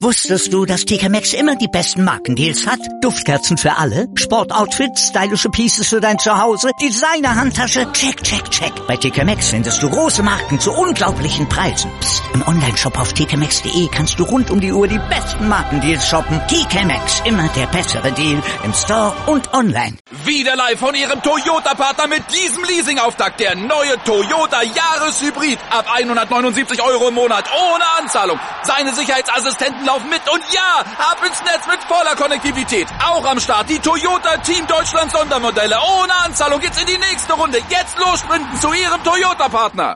Wusstest du, dass TK Maxx immer die besten Markendeals hat? Duftkerzen für alle, Sportoutfits, stylische Pieces für dein Zuhause, Designer-Handtasche, check, check, check. Bei TK Maxx findest du große Marken zu unglaublichen Preisen. Psst. Im Onlineshop auf tkmaxx.de kannst du rund um die Uhr die besten Markendeals shoppen. TK Maxx, immer der bessere Deal im Store und online. Wieder live von Ihrem Toyota-Partner mit diesem Leasing-Auftakt. Der neue Toyota Jahreshybrid. Ab 179 € im Monat. Ohne Anzahlung. Seine Sicherheitsassistenten laufen mit. Und ja, ab ins Netz mit voller Konnektivität. Auch am Start die Toyota Team Deutschland Sondermodelle. Ohne Anzahlung geht's in die nächste Runde. Jetzt los sprinten zu Ihrem Toyota-Partner.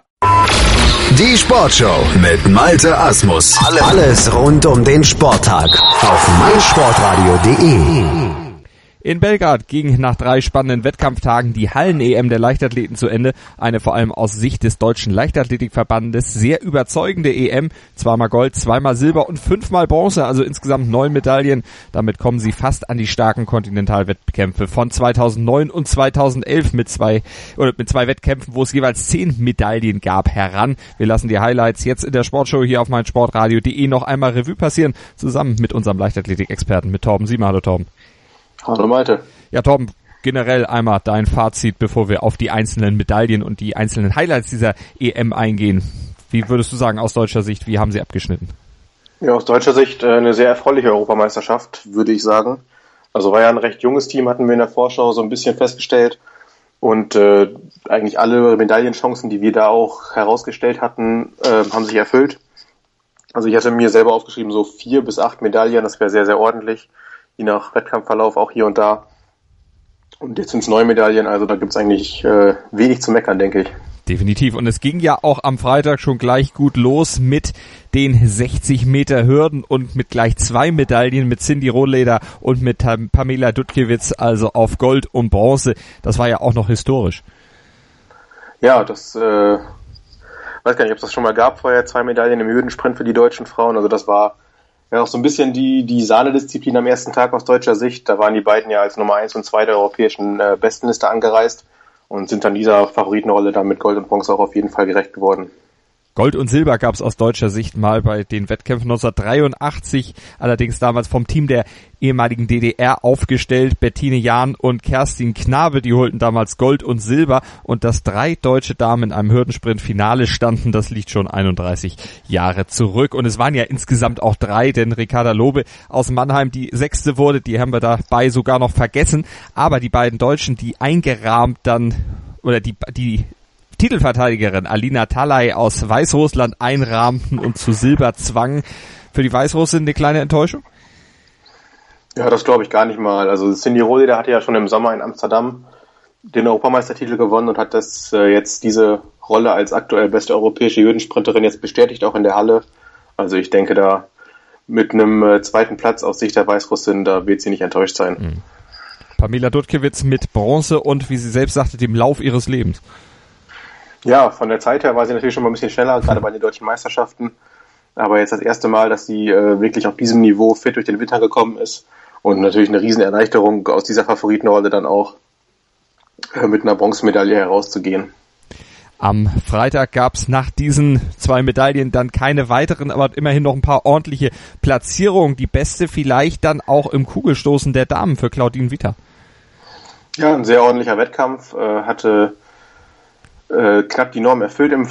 Die Sportshow mit Malte Asmus. Alles rund um den Sporttag auf meinsportradio.de. In Belgrad ging nach 3 spannenden Wettkampftagen die Hallen-EM der Leichtathleten zu Ende. Eine vor allem aus Sicht des Deutschen Leichtathletikverbandes sehr überzeugende EM. 2-mal Gold, 2-mal Silber und 5-mal Bronze, also insgesamt 9 Medaillen. Damit kommen sie fast an die starken Kontinentalwettkämpfe von 2009 und 2011 mit zwei Wettkämpfen, wo es jeweils 10 Medaillen gab, heran. Wir lassen die Highlights jetzt in der Sportshow hier auf meinsportradio.de noch einmal Revue passieren, zusammen mit unserem Leichtathletik-Experten, mit Torben Siemer. Hallo Torben. Hallo Malte. Ja, Torben, generell einmal dein Fazit, bevor wir auf die einzelnen Medaillen und die einzelnen Highlights dieser EM eingehen. Wie würdest du sagen, aus deutscher Sicht, wie haben sie abgeschnitten? Ja, aus deutscher Sicht eine sehr erfreuliche Europameisterschaft, würde ich sagen. Also war ja ein recht junges Team, hatten wir in der Vorschau so ein bisschen festgestellt. Und eigentlich alle Medaillenchancen, die wir da auch herausgestellt hatten, haben sich erfüllt. Also ich hatte mir selber aufgeschrieben, so 4 bis 8 Medaillen, das wäre sehr, sehr ordentlich. Je nach Wettkampfverlauf auch hier und da. Und jetzt sind es 9 Medaillen, also da gibt's eigentlich wenig zu meckern, denke ich. Definitiv. Und es ging ja auch am Freitag schon gleich gut los mit den 60 Meter Hürden und mit gleich 2 Medaillen, mit Cindy Rohleder und mit Pamela Dutkiewicz, also auf Gold und Bronze. Das war ja auch noch historisch. Ja, das weiß gar nicht, ob es das schon mal gab vorher, 2 Medaillen im Hürdensprint für die deutschen Frauen. Also das war ja auch so ein bisschen die Sahnedisziplin am ersten Tag aus deutscher Sicht. Da waren die beiden ja als Nummer 1 und 2 der europäischen Bestenliste angereist und sind dann dieser Favoritenrolle dann mit Gold und Bronze auch auf jeden Fall gerecht geworden. Gold und Silber gab es aus deutscher Sicht mal bei den Wettkämpfen 1983, allerdings damals vom Team der ehemaligen DDR aufgestellt. Bettine Jahn und Kerstin Knabe, die holten damals Gold und Silber, und dass 3 deutsche Damen in einem Hürdensprint-Finale standen, das liegt schon 31 Jahre zurück. Und es waren ja insgesamt auch 3, denn Ricarda Lobe aus Mannheim, die 6. wurde, die haben wir dabei sogar noch vergessen. Aber die beiden Deutschen, die eingerahmt dann, oder die Titelverteidigerin Alina Talay aus Weißrussland einrahmten und zu Silber zwangen. Für die Weißrussen eine kleine Enttäuschung? Ja, das glaube ich gar nicht mal. Also Cindy Rohleder hatte ja schon im Sommer in Amsterdam den Europameistertitel gewonnen und hat das jetzt diese Rolle als aktuell beste europäische Hürdensprinterin jetzt bestätigt, auch in der Halle. Also ich denke, da mit einem 2. Platz aus Sicht der Weißrussin, da wird sie nicht enttäuscht sein. Mhm. Pamela Dutkiewicz mit Bronze und, wie sie selbst sagte, dem Lauf ihres Lebens. Ja, von der Zeit her war sie natürlich schon mal ein bisschen schneller, gerade bei den deutschen Meisterschaften. Aber jetzt das erste Mal, dass sie wirklich auf diesem Niveau fit durch den Winter gekommen ist. Und natürlich eine riesen Erleichterung, aus dieser Favoritenrolle dann auch mit einer Bronzemedaille herauszugehen. Am Freitag gab's nach diesen 2 Medaillen dann keine weiteren, aber immerhin noch ein paar ordentliche Platzierungen. Die beste vielleicht dann auch im Kugelstoßen der Damen für Claudine Vita. Ja, ein sehr ordentlicher Wettkampf, hatte knapp die Norm erfüllt im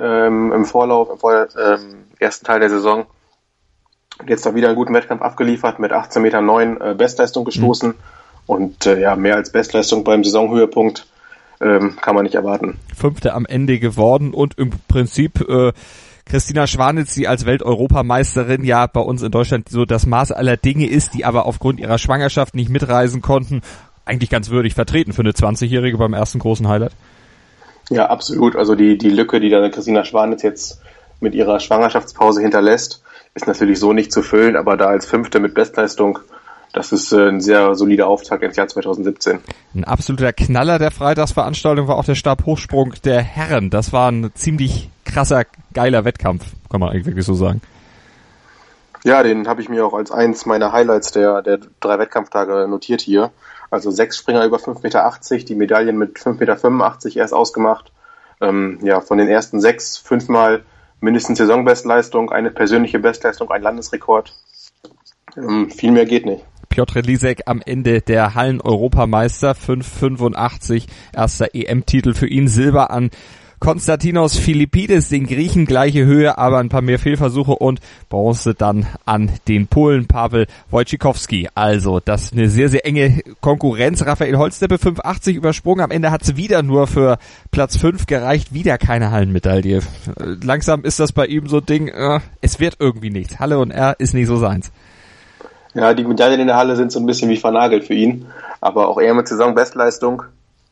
ersten Teil der Saison. Und jetzt auch wieder einen guten Wettkampf abgeliefert, mit 18,9 Meter Bestleistung gestoßen. Und mehr als Bestleistung beim Saisonhöhepunkt kann man nicht erwarten. 5. am Ende geworden und im Prinzip Christina Schwanitz, die als Welteuropameisterin ja bei uns in Deutschland so das Maß aller Dinge ist, die aber aufgrund ihrer Schwangerschaft nicht mitreisen konnten, eigentlich ganz würdig vertreten für eine 20-Jährige beim ersten großen Highlight. Ja, absolut. Also die Lücke, die da Christina Schwanitz jetzt mit ihrer Schwangerschaftspause hinterlässt, ist natürlich so nicht zu füllen, aber da als 5. mit Bestleistung, das ist ein sehr solider Auftakt ins Jahr 2017. Ein absoluter Knaller der Freitagsveranstaltung war auch der Stabhochsprung der Herren. Das war ein ziemlich krasser, geiler Wettkampf, kann man eigentlich wirklich so sagen. Ja, den habe ich mir auch als eins meiner Highlights der 3 Wettkampftage notiert hier. Also 6 Springer über 5,80 Meter, die Medaillen mit 5,85 Meter erst ausgemacht. Von den ersten 6, 5-mal mindestens Saisonbestleistung, eine persönliche Bestleistung, ein Landesrekord. Viel mehr geht nicht. Piotr Lisek am Ende der Hallen-Europameister, 5,85, erster EM-Titel für ihn, Silber an Konstantinos Philippidis, den Griechen, gleiche Höhe, aber ein paar mehr Fehlversuche und Bronze dann an den Polen Paweł Wojciechowski. Also das ist eine sehr, sehr enge Konkurrenz. Raphael Holzdeppe 5,80 übersprungen, am Ende hat es wieder nur für Platz 5 gereicht, wieder keine Hallenmedaille. Langsam ist das bei ihm so ein Ding, es wird irgendwie nichts. Halle und R ist nicht so seins. Ja, die Medaillen in der Halle sind so ein bisschen wie vernagelt für ihn, aber auch er mit Saisonbestleistung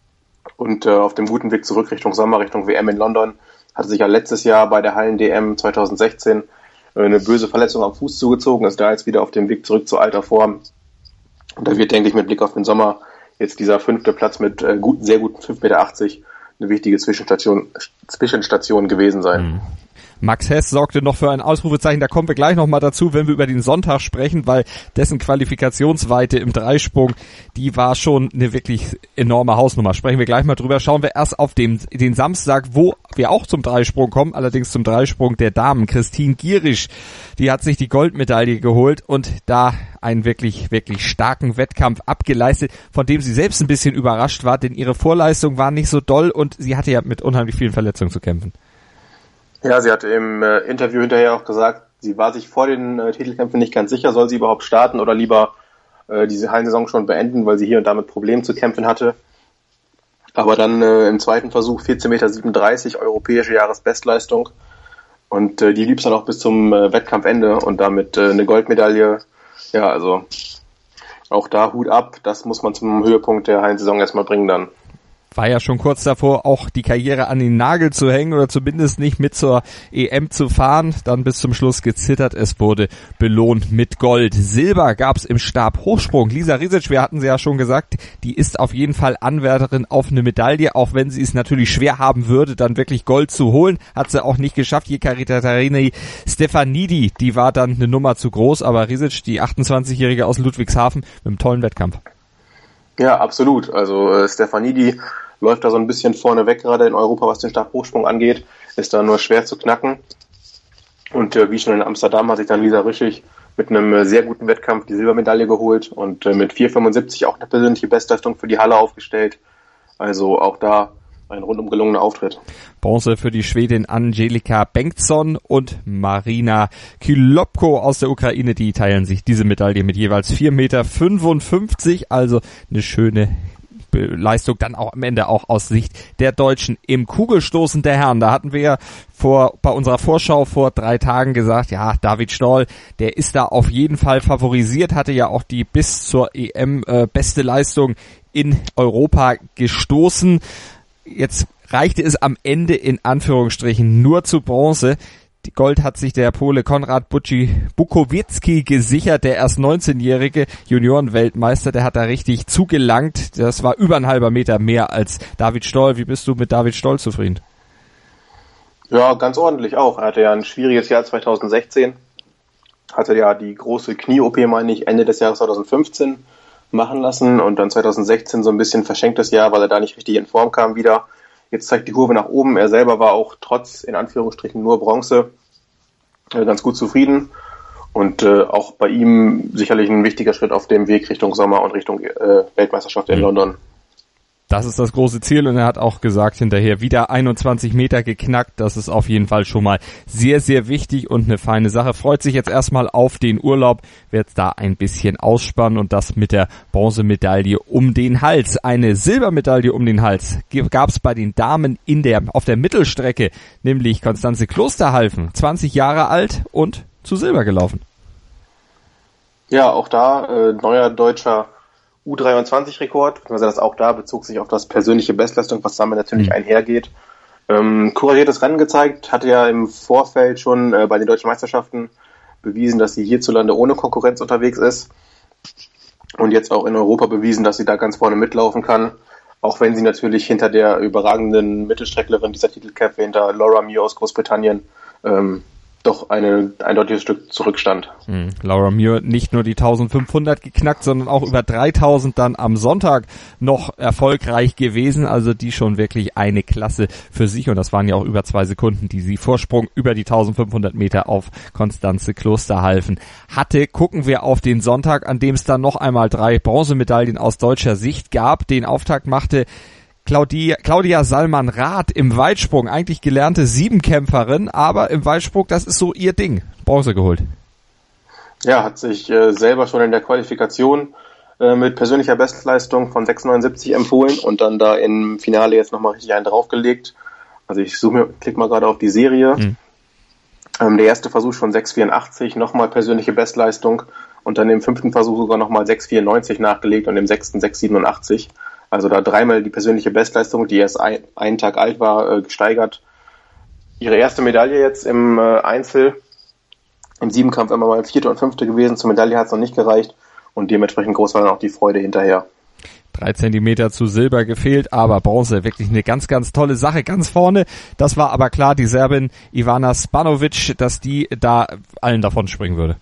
und auf dem guten Weg zurück Richtung Sommer, Richtung WM in London, hatte sich ja letztes Jahr bei der Hallen-DM 2016 eine böse Verletzung am Fuß zugezogen, ist da jetzt wieder auf dem Weg zurück zu alter Form. Und da wird, denke ich, mit Blick auf den Sommer jetzt dieser 5. Platz mit sehr guten 5,80 Meter eine wichtige Zwischenstation gewesen sein. Max Hess sorgte noch für ein Ausrufezeichen, da kommen wir gleich nochmal dazu, wenn wir über den Sonntag sprechen, weil dessen Qualifikationsweite im Dreisprung, die war schon eine wirklich enorme Hausnummer. Sprechen wir gleich mal drüber. Schauen wir erst auf den Samstag, wo wir auch zum Dreisprung kommen, allerdings zum Dreisprung der Damen. Christine Gierisch, die hat sich die Goldmedaille geholt und da einen wirklich, wirklich starken Wettkampf abgeleistet, von dem sie selbst ein bisschen überrascht war, denn ihre Vorleistung war nicht so doll und sie hatte ja mit unheimlich vielen Verletzungen zu kämpfen. Ja, sie hat im Interview hinterher auch gesagt, sie war sich vor den Titelkämpfen nicht ganz sicher, soll sie überhaupt starten oder lieber diese Hallensaison schon beenden, weil sie hier und da mit Problemen zu kämpfen hatte. Aber dann im zweiten Versuch 14,37 Meter, europäische Jahresbestleistung. Und die lieb's dann auch bis zum Wettkampfende und damit eine Goldmedaille. Ja, also auch da Hut ab, das muss man zum Höhepunkt der Hallensaison erstmal bringen dann. War ja schon kurz davor, auch die Karriere an den Nagel zu hängen oder zumindest nicht mit zur EM zu fahren. Dann bis zum Schluss gezittert. Es wurde belohnt mit Gold. Silber gab's im Stabhochsprung. Lisa Risic, wir hatten sie ja schon gesagt, die ist auf jeden Fall Anwärterin auf eine Medaille, auch wenn sie es natürlich schwer haben würde, dann wirklich Gold zu holen. Hat sie auch nicht geschafft. Jekaterina Stefanidi, die war dann eine Nummer zu groß, aber Risic, die 28-Jährige aus Ludwigshafen, mit einem tollen Wettkampf. Ja, absolut. Also Stefanidi läuft da so ein bisschen vorne weg gerade in Europa, was den Stabhochsprung angeht, ist da nur schwer zu knacken. Und wie schon in Amsterdam hat sich dann Lisa Rischig mit einem sehr guten Wettkampf die Silbermedaille geholt und mit 4,75 auch eine persönliche Bestleistung für die Halle aufgestellt. Also auch da ein rundum gelungener Auftritt. Bronze für die Schwedin Angelika Bengtsson und Marina Kylopko aus der Ukraine, die teilen sich diese Medaille mit jeweils 4,55 Meter, also eine schöne Leistung dann auch am Ende auch aus Sicht der Deutschen im Kugelstoßen der Herren. Da hatten wir ja bei unserer Vorschau vor 3 Tagen gesagt, ja, David Stoll, der ist da auf jeden Fall favorisiert, hatte ja auch die bis zur EM beste Leistung in Europa gestoßen. Jetzt reichte es am Ende in Anführungsstrichen nur zu Bronze. Die Gold hat sich der Pole Konrad Bukowiecki gesichert, der erst 19-jährige Juniorenweltmeister, der hat da richtig zugelangt. Das war über 1,5 Meter mehr als David Stoll. Wie bist du mit David Stoll zufrieden? Ja, ganz ordentlich auch. Er hatte ja ein schwieriges Jahr 2016. Hatte ja die große Knie-OP, meine ich, Ende des Jahres 2015 machen lassen und dann 2016 so ein bisschen verschenktes Jahr, weil er da nicht richtig in Form kam wieder. Jetzt zeigt die Kurve nach oben. Er selber war auch trotz, in Anführungsstrichen, nur Bronze ganz gut zufrieden. Und auch bei ihm sicherlich ein wichtiger Schritt auf dem Weg Richtung Sommer und Richtung Weltmeisterschaft in London. Das ist das große Ziel und er hat auch gesagt hinterher, wieder 21 Meter geknackt. Das ist auf jeden Fall schon mal sehr, sehr wichtig und eine feine Sache. Freut sich jetzt erstmal auf den Urlaub, wird da ein bisschen ausspannen und das mit der Bronzemedaille um den Hals. Eine Silbermedaille um den Hals gab es bei den Damen auf der Mittelstrecke, nämlich Konstanze Klosterhalfen, 20 Jahre alt und zu Silber gelaufen. Ja, auch da neuer deutscher U23-Rekord, beziehungsweise das auch da bezog sich auf das persönliche Bestleistung, was damit natürlich einhergeht. Couragiertes Rennen gezeigt, hatte ja im Vorfeld schon bei den deutschen Meisterschaften bewiesen, dass sie hierzulande ohne Konkurrenz unterwegs ist und jetzt auch in Europa bewiesen, dass sie da ganz vorne mitlaufen kann, auch wenn sie natürlich hinter der überragenden Mittelstrecklerin dieser Titelkämpfe, hinter Laura Muir aus Großbritannien, doch ein eindeutiges Stück zurückstand. Laura Muir nicht nur die 1500 geknackt, sondern auch über 3000 dann am Sonntag noch erfolgreich gewesen. Also die schon wirklich eine Klasse für sich. Und das waren ja auch über 2 Sekunden, die sie Vorsprung über die 1500 Meter auf Constanze Klosterhalfen hatte. Gucken wir auf den Sonntag, an dem es dann noch einmal 3 Bronzemedaillen aus deutscher Sicht gab. Den Auftakt machte Claudia Salman-Rath im Weitsprung, eigentlich gelernte Siebenkämpferin, aber im Weitsprung, das ist so ihr Ding. Bronze geholt. Ja, hat sich selber schon in der Qualifikation mit persönlicher Bestleistung von 6,79 empfohlen und dann da im Finale jetzt nochmal richtig einen draufgelegt. Also ich klick mal gerade auf die Serie. Der erste Versuch schon 6,84, nochmal persönliche Bestleistung und dann im 5. Versuch sogar nochmal 6,94 nachgelegt und im 6. 6,87. Also da 3-mal die persönliche Bestleistung, die erst einen Tag alt war, gesteigert. Ihre erste Medaille jetzt im Einzel, im Siebenkampf immer mal 4. und 5. gewesen. Zur Medaille hat es noch nicht gereicht und dementsprechend groß war dann auch die Freude hinterher. 3 Zentimeter zu Silber gefehlt, aber Bronze, wirklich eine ganz, ganz tolle Sache. Ganz vorne, das war aber klar, die Serbin Ivana Spanovic, dass die da allen davon springen würde.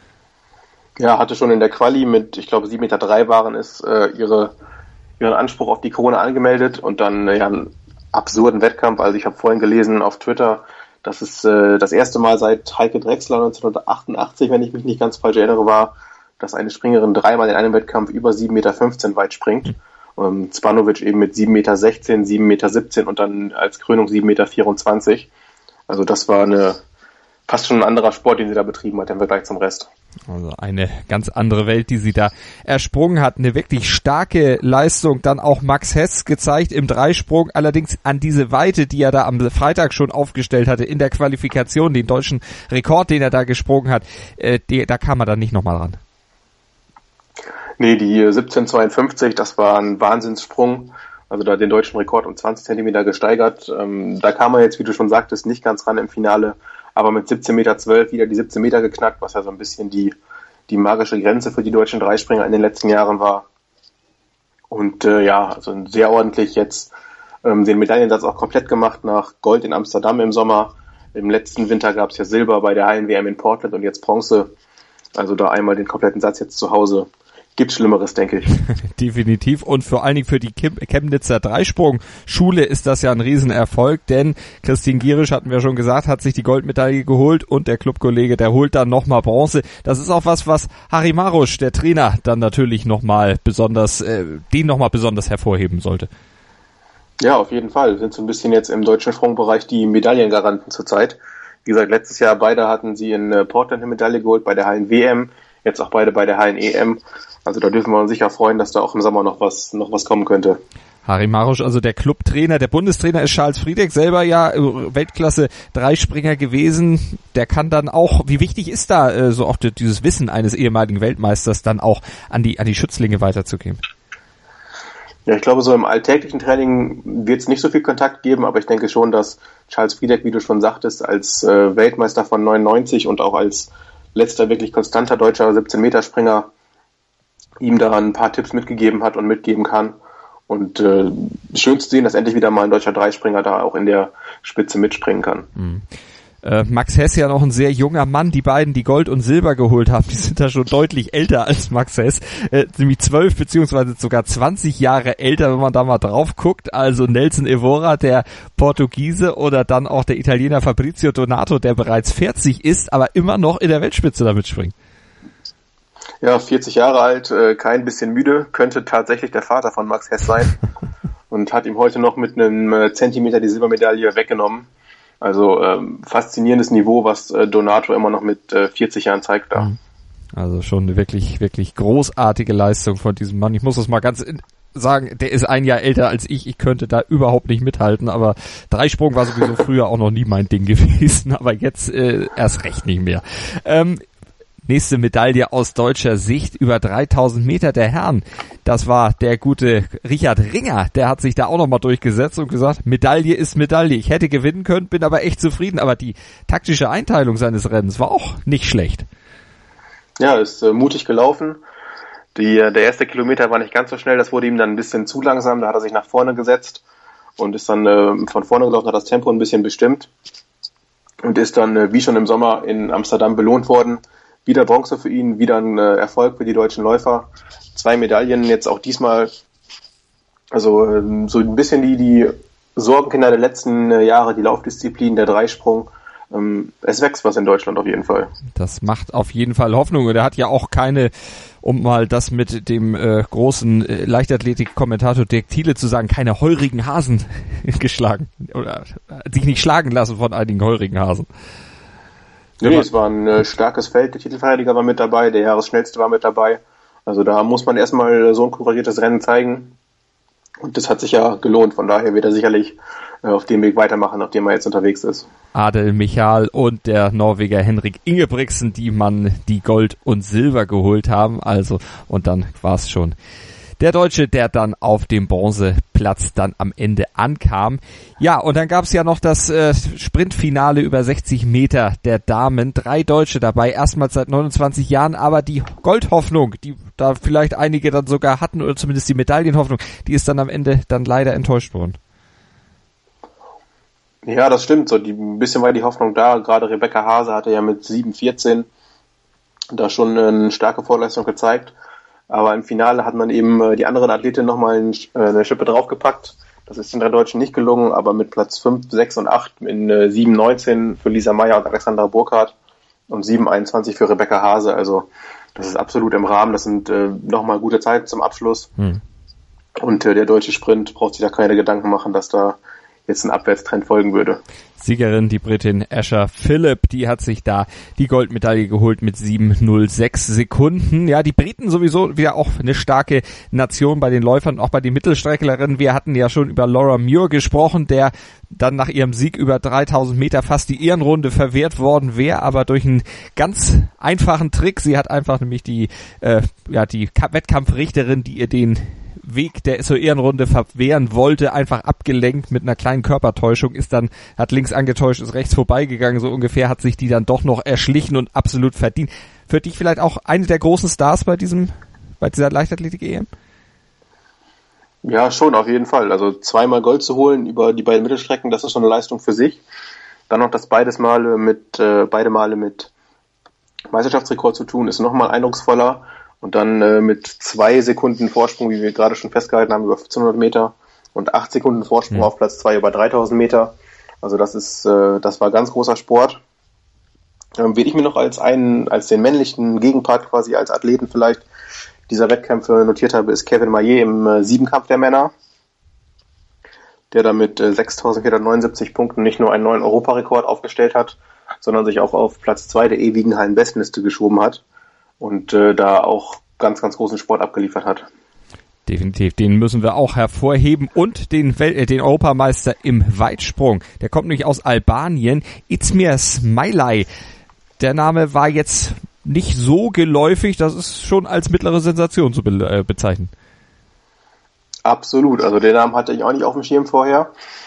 Ja, hatte schon in der Quali mit, ich glaube 7,3 Meter waren es, ihren Anspruch auf die Krone angemeldet und dann einen absurden Wettkampf. Also ich habe vorhin gelesen auf Twitter, dass es das erste Mal seit Heike Drechsler 1988, wenn ich mich nicht ganz falsch erinnere, war, dass eine Springerin 3-mal in einem Wettkampf über 7,15 Meter weit springt. Spanovic eben mit 7,16 Meter, 7,17 Meter und dann als Krönung 7,24 Meter. Also das war fast schon ein anderer Sport, den sie da betrieben hat im Vergleich zum Rest. Also eine ganz andere Welt, die sie da ersprungen hat. Eine wirklich starke Leistung. Dann auch Max Hess gezeigt im Dreisprung. Allerdings an diese Weite, die er da am Freitag schon aufgestellt hatte in der Qualifikation, den deutschen Rekord, den er da gesprungen hat, da kam er dann nicht nochmal ran. Nee, die 17,52, das war ein Wahnsinnssprung. Also da den deutschen Rekord um 20 Zentimeter gesteigert. Da kam er jetzt, wie du schon sagtest, nicht ganz ran im Finale. Aber mit 17,12 Meter wieder die 17 Meter geknackt, was ja so ein bisschen die magische Grenze für die deutschen Dreispringer in den letzten Jahren war. Und also sehr ordentlich jetzt den Medaillensatz auch komplett gemacht nach Gold in Amsterdam im Sommer. Im letzten Winter gab es ja Silber bei der Hallen-WM in Portland und jetzt Bronze. Also da einmal den kompletten Satz jetzt zu Hause. Gibt's Schlimmeres, denke ich. Definitiv. Und vor allen Dingen für die Chemnitzer Dreisprung-Schule ist das ja ein Riesenerfolg, denn Christine Gierisch, hatten wir schon gesagt, hat sich die Goldmedaille geholt und der Clubkollege, der holt dann nochmal Bronze. Das ist auch was Harry Marusch, der Trainer, dann natürlich nochmal besonders hervorheben sollte. Ja, auf jeden Fall. Wir sind so ein bisschen jetzt im deutschen Sprungbereich die Medaillengaranten zurzeit. Wie gesagt, letztes Jahr beide hatten sie in Portland eine Medaille geholt bei der Hallen-WM, jetzt auch beide bei der Hallen-EM. Also da dürfen wir uns sicher freuen, dass da auch im Sommer noch was kommen könnte. Harry Marusch, also der Clubtrainer, der Bundestrainer ist Charles Friedeck, selber ja Weltklasse Dreispringer gewesen. Der kann dann auch, wie wichtig ist da so auch dieses Wissen eines ehemaligen Weltmeisters dann auch an die Schützlinge weiterzugeben? Ja, ich glaube, so im alltäglichen Training wird es nicht so viel Kontakt geben, aber ich denke schon, dass Charles Friedeck, wie du schon sagtest, als Weltmeister von 99 und auch als letzter wirklich konstanter deutscher 17-Meter-Springer ihm da ein paar Tipps mitgegeben hat und mitgeben kann. Und schön zu sehen, dass endlich wieder mal ein deutscher Dreispringer da auch in der Spitze mitspringen kann. Max Hess ja noch ein sehr junger Mann. Die beiden, die Gold und Silber geholt haben, die sind da schon deutlich älter als Max Hess. Nämlich 12 beziehungsweise sogar 20 Jahre älter, wenn man da mal drauf guckt. Also Nelson Evora, der Portugiese, oder dann auch der Italiener Fabrizio Donato, der bereits 40 ist, aber immer noch in der Weltspitze da mitspringt. Ja, 40 Jahre alt, kein bisschen müde, könnte tatsächlich der Vater von Max Hess sein und hat ihm heute noch mit einem Zentimeter die Silbermedaille weggenommen. Also faszinierendes Niveau, was Donato immer noch mit 40 Jahren zeigt da. Also schon eine wirklich, wirklich großartige Leistung von diesem Mann. Ich muss das mal ganz sagen, der ist ein Jahr älter als ich. Ich könnte da überhaupt nicht mithalten, aber Dreisprung war sowieso früher auch noch nie mein Ding gewesen, aber jetzt erst recht nicht mehr. Nächste Medaille aus deutscher Sicht über 3000 Meter der Herren. Das war der gute Richard Ringer. Der hat sich da auch nochmal durchgesetzt und gesagt, Medaille ist Medaille. Ich hätte gewinnen können, bin aber echt zufrieden. Aber die taktische Einteilung seines Rennens war auch nicht schlecht. Ja, ist mutig gelaufen. Der erste Kilometer war nicht ganz so schnell. Das wurde ihm dann ein bisschen zu langsam. Da hat er sich nach vorne gesetzt und ist dann von vorne gelaufen, hat das Tempo ein bisschen bestimmt. und ist dann wie schon im Sommer in Amsterdam belohnt worden. Wieder Bronze für ihn, wieder ein Erfolg für die deutschen Läufer. 2 Medaillen jetzt auch diesmal. Also so ein bisschen die Sorgenkinder der letzten Jahre, die Laufdisziplin, der Dreisprung. Es wächst was in Deutschland auf jeden Fall. Das macht auf jeden Fall Hoffnung. Und er hat ja auch keine, um mal das mit dem großen Leichtathletik-Kommentator Dirk Thiele zu sagen, keine heurigen Hasen geschlagen. Oder sich nicht schlagen lassen von einigen heurigen Hasen. Nee, es war ein starkes Feld. Der Titelverteidiger war mit dabei, der Jahresschnellste war mit dabei. Also da muss man erstmal so ein kuriertes Rennen zeigen. Und das hat sich ja gelohnt. Von daher wird er sicherlich auf dem Weg weitermachen, auf dem er jetzt unterwegs ist. Adel Michael und der Norweger Henrik Ingebrigtsen, die Gold und Silber geholt haben. Also, und dann war es schon der Deutsche, der dann auf dem Bronzeplatz dann am Ende ankam. Ja, und dann gab es ja noch das Sprintfinale über 60 Meter der Damen. 3 Deutsche dabei, erstmals seit 29 Jahren, aber die Goldhoffnung, die da vielleicht einige dann sogar hatten, oder zumindest die Medaillenhoffnung, die ist dann am Ende dann leider enttäuscht worden. Ja, das stimmt. So ein bisschen war die Hoffnung da. Gerade Rebecca Hase hatte ja mit 7,14 da schon eine starke Vorleistung gezeigt. Aber im Finale hat man eben die anderen Athletinnen nochmal eine Schippe draufgepackt. Das ist den 3 Deutschen nicht gelungen, aber mit Platz 5, 6 und 8 in 7,19 für Lisa Meyer und Alexandra Burkhardt und 7,21 für Rebecca Hase. Also das ist absolut im Rahmen. Das sind nochmal gute Zeiten zum Abschluss. Und der deutsche Sprint braucht sich da keine Gedanken machen, dass da jetzt ein Abwärtstrend folgen würde. Siegerin, die Britin Asher Phillip, die hat sich da die Goldmedaille geholt mit 7,06 Sekunden. Ja, die Briten sowieso wieder auch eine starke Nation bei den Läufern, auch bei den Mittelstrecklerinnen. Wir hatten ja schon über Laura Muir gesprochen, der dann nach ihrem Sieg über 3000 Meter fast die Ehrenrunde verwehrt worden wäre, aber durch einen ganz einfachen Trick. Sie hat einfach nämlich die Wettkampfrichterin, die ihr den Weg, der zur Ehrenrunde verwehren wollte, einfach abgelenkt mit einer kleinen Körpertäuschung, hat links angetäuscht, ist rechts vorbeigegangen, so ungefähr, hat sich die dann doch noch erschlichen und absolut verdient. Für dich vielleicht auch eine der großen Stars bei dieser Leichtathletik-EM? Ja, schon, auf jeden Fall. Also 2-mal Gold zu holen über die beiden Mittelstrecken, das ist schon eine Leistung für sich. Dann noch das beide Male mit Meisterschaftsrekord zu tun, ist nochmal eindrucksvoller. Und dann mit 2 Sekunden Vorsprung, wie wir gerade schon festgehalten haben, über 1500 Meter und 8 Sekunden Vorsprung auf Platz 2 über 3000 Meter. Also das war ganz großer Sport. Wen ich mir noch als den männlichen Gegenpart quasi als Athleten vielleicht dieser Wettkämpfe notiert habe, ist Kevin Maillet im Siebenkampf der Männer, der da mit 6.479 Punkten nicht nur einen neuen Europarekord aufgestellt hat, sondern sich auch auf Platz 2 der ewigen Hallenbestenliste geschoben hat. Und da auch ganz, ganz großen Sport abgeliefert hat. Definitiv, den müssen wir auch hervorheben. Und den Europameister im Weitsprung. Der kommt nämlich aus Albanien. Izmir Smailai. Der Name war jetzt nicht so geläufig. Das ist schon als mittlere Sensation zu bezeichnen. Absolut. Also den Namen hatte ich auch nicht auf dem Schirm vorher.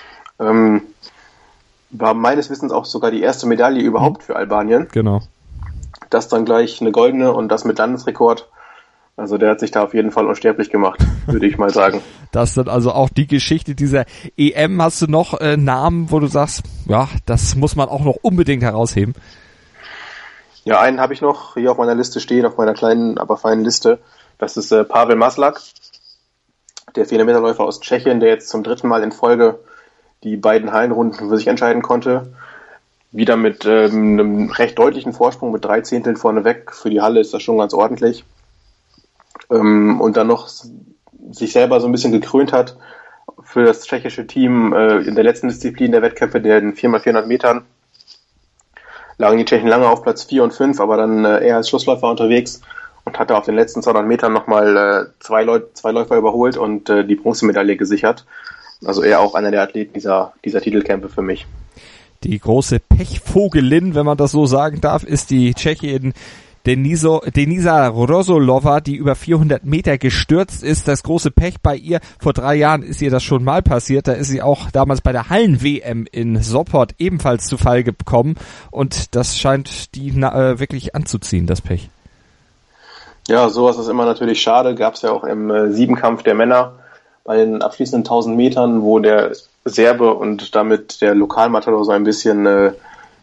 War meines Wissens auch sogar die erste Medaille überhaupt für Albanien. Genau. Das dann gleich eine goldene und das mit Landesrekord. Also der hat sich da auf jeden Fall unsterblich gemacht, würde ich mal sagen. Das ist dann also auch die Geschichte dieser EM. Hast du noch Namen, wo du sagst, ja, das muss man auch noch unbedingt herausheben? Ja, einen habe ich noch hier auf meiner Liste stehen, auf meiner kleinen, aber feinen Liste. Das ist Pavel Maslak, der 400-Meter-Läufer aus Tschechien, der jetzt zum 3. Mal in Folge die beiden Hallenrunden für sich entscheiden konnte. Wieder mit einem recht deutlichen Vorsprung mit 3 Zehnteln vorneweg. Für die Halle ist das schon ganz ordentlich. Und dann noch sich selber so ein bisschen gekrönt hat für das tschechische Team in der letzten Disziplin der Wettkämpfe, den 4x400 Metern. Lagen die Tschechen lange auf Platz 4 und 5, aber dann eher als Schlussläufer unterwegs und hatte auf den letzten 200 Metern nochmal zwei Läufer überholt und die Bronzemedaille gesichert. Also er auch einer der Athleten dieser Titelkämpfe für mich. Die große Pechvogelin, wenn man das so sagen darf, ist die Tschechin Denisa Rosolova, die über 400 Meter gestürzt ist. Das große Pech bei ihr, vor 3 Jahren ist ihr das schon mal passiert. Da ist sie auch damals bei der Hallen-WM in Sopot ebenfalls zu Fall gekommen. Und das scheint die wirklich anzuziehen, das Pech. Ja, sowas ist immer natürlich schade. Gab es ja auch im Siebenkampf der Männer bei den abschließenden 1000 Metern, wo der Serbe und damit der Lokalmatador so ein bisschen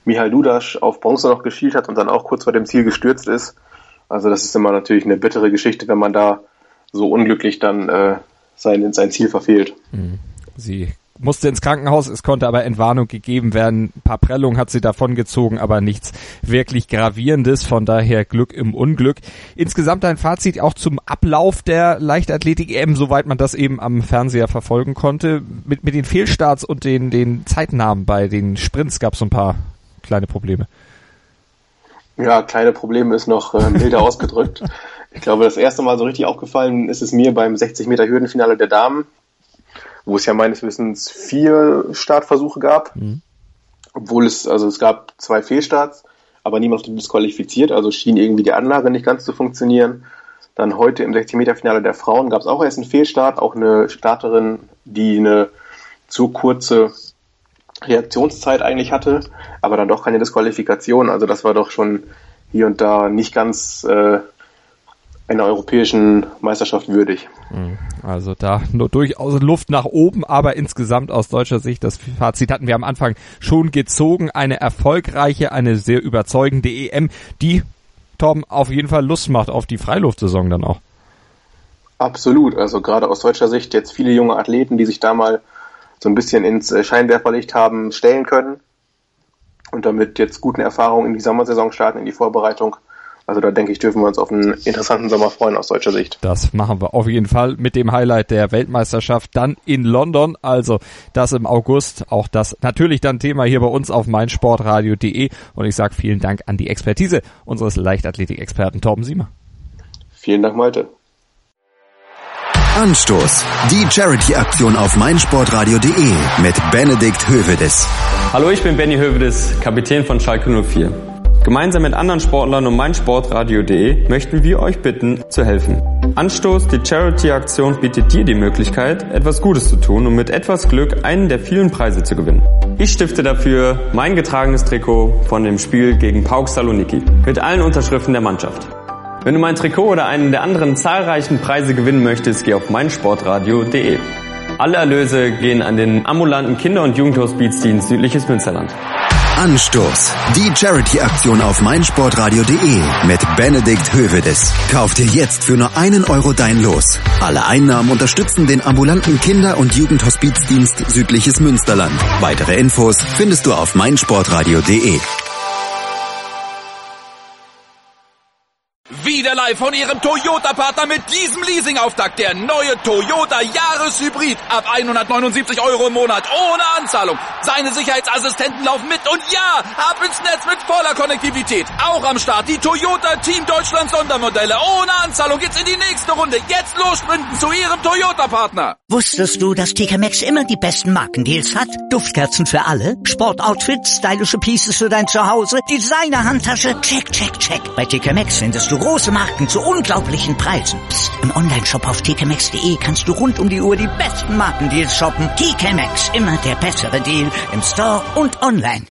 Michal Dudas auf Bronze noch geschielt hat und dann auch kurz vor dem Ziel gestürzt ist. Also das ist immer natürlich eine bittere Geschichte, wenn man da so unglücklich dann sein Ziel verfehlt. Sie musste ins Krankenhaus, es konnte aber Entwarnung gegeben werden. Ein paar Prellungen hat sie davongezogen, aber nichts wirklich Gravierendes, von daher Glück im Unglück. Insgesamt ein Fazit auch zum Ablauf der Leichtathletik-EM, soweit man das eben am Fernseher verfolgen konnte. Mit den Fehlstarts und den Zeitnamen bei den Sprints gab es so ein paar kleine Probleme. Ja, kleine Probleme ist noch milder ausgedrückt. Ich glaube, das erste Mal so richtig aufgefallen ist es mir beim 60 Meter Hürdenfinale der Damen, wo es ja meines Wissens 4 Startversuche gab, obwohl es gab 2 Fehlstarts, aber niemand wurde disqualifiziert, also schien irgendwie die Anlage nicht ganz zu funktionieren. Dann heute im 60 Meter Finale der Frauen gab es auch erst einen Fehlstart, auch eine Starterin, die eine zu kurze Reaktionszeit eigentlich hatte, aber dann doch keine Disqualifikation, also das war doch schon hier und da nicht ganz einer europäischen Meisterschaft würdig. Also da nur durchaus Luft nach oben, aber insgesamt aus deutscher Sicht, das Fazit hatten wir am Anfang schon gezogen, eine erfolgreiche, eine sehr überzeugende EM, die, Tom, auf jeden Fall Lust macht auf die Freiluftsaison dann auch. Absolut, also gerade aus deutscher Sicht jetzt viele junge Athleten, die sich da mal so ein bisschen ins Scheinwerferlicht haben stellen können und damit jetzt guten Erfahrungen in die Sommersaison starten, in die Vorbereitung. Also da denke ich, dürfen wir uns auf einen interessanten Sommer freuen aus deutscher Sicht. Das machen wir auf jeden Fall mit dem Highlight der Weltmeisterschaft dann in London, also das im August. Auch das natürlich dann Thema hier bei uns auf meinsportradio.de und ich sage vielen Dank an die Expertise unseres Leichtathletik-Experten Torben Siemer. Vielen Dank, Malte. Anstoß. Die Charity-Aktion auf meinsportradio.de mit Benedikt Hövedes. Hallo, ich bin Benny Hövedes, Kapitän von Schalke 04. Gemeinsam mit anderen Sportlern und meinsportradio.de möchten wir euch bitten, zu helfen. Anstoß, die Charity-Aktion bietet dir die Möglichkeit, etwas Gutes zu tun und mit etwas Glück einen der vielen Preise zu gewinnen. Ich stifte dafür mein getragenes Trikot von dem Spiel gegen PAOK Saloniki mit allen Unterschriften der Mannschaft. Wenn du mein Trikot oder einen der anderen zahlreichen Preise gewinnen möchtest, geh auf meinsportradio.de. Alle Erlöse gehen an den ambulanten Kinder- und Jugendhospizdienst Südliches Münsterland. Anstoß. Die Charity-Aktion auf meinsportradio.de mit Benedikt Hövedes. Kauf dir jetzt für nur 1 Euro dein Los. Alle Einnahmen unterstützen den ambulanten Kinder- und Jugendhospizdienst Südliches Münsterland. Weitere Infos findest du auf meinsportradio.de. Wieder live von Ihrem Toyota-Partner mit diesem Leasing-Auftakt. Der neue Toyota Jahreshybrid. Ab 179 Euro im Monat. Ohne Anzahlung. Seine Sicherheitsassistenten laufen mit. Und ja, ab ins Netz mit voller Konnektivität. Auch am Start die Toyota Team Deutschland Sondermodelle. Ohne Anzahlung geht's in die nächste Runde. Jetzt los sprinten zu Ihrem Toyota-Partner. Wusstest du, dass TK Maxx immer die besten Markendeals hat? Duftkerzen für alle, Sportoutfits, stylische Pieces für dein Zuhause, Designer-Handtasche, check, check, check. Bei TK Maxx findest du große Marken zu unglaublichen Preisen. Psst. Im Onlineshop auf tkmaxx.de kannst du rund um die Uhr die besten Markendeals shoppen. TK Maxx, immer der bessere Deal im Store und online.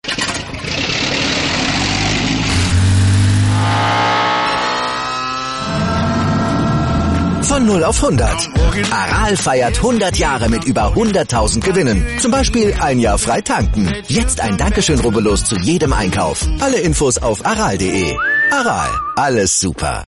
Von 0 auf 100. Aral feiert 100 Jahre mit über 100.000 Gewinnen. Zum Beispiel 1 Jahr frei tanken. Jetzt ein Dankeschön, rubbellos zu jedem Einkauf. Alle Infos auf aral.de. Aral, alles super.